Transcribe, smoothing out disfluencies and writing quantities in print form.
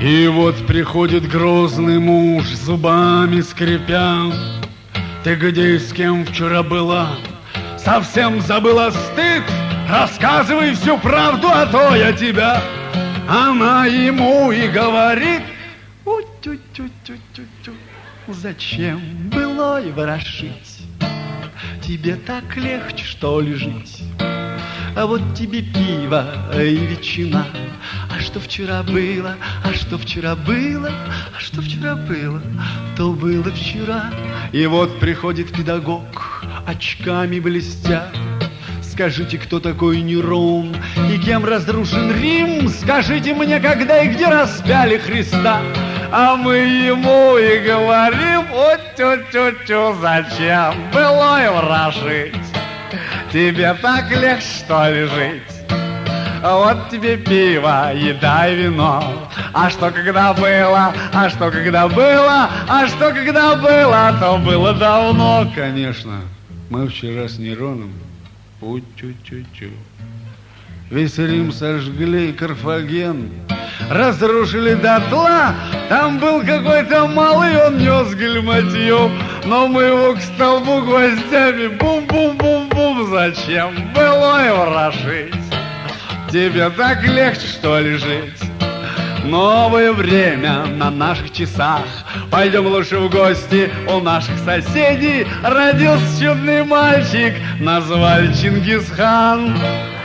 И вот приходит грозный муж, зубами скрипя. Ты где и с кем вчера была? Совсем забыла стыд? Рассказывай всю правду, а то я тебя. Она ему и говорит: у-тю-тю-тю-тю-тю, зачем былой ворошить? Тебе так легче, что ли, жить? А вот тебе пиво и ветчина. А что вчера было? А что вчера было? А что вчера было? То было вчера. И вот приходит педагог, очками блестя. Скажите, кто такой Нерон и кем разрушен Рим? Скажите мне, когда и где распяли Христа? А мы ему и говорим: о-тю-тю-тю, зачем былой ворошить? Тебе так легче, что ли, жить? А вот тебе пиво, еда и вино. А что когда было? А что когда было? А что когда было? То было давно. Конечно, мы вчера с Нероном у-тю-тю-тю. Весь Рим сожгли, Карфаген разрушили дотла. Там был какой-то малый, он нес гальматье, но мы его к столбу гвоздями бум-бум-бум-бум. Зачем былой ворошить? Тебе так легче, что ли, жить? Новое время на наших часах. Пойдем лучше в гости у наших соседей. Родился чудный мальчик, назвали Чингисхан.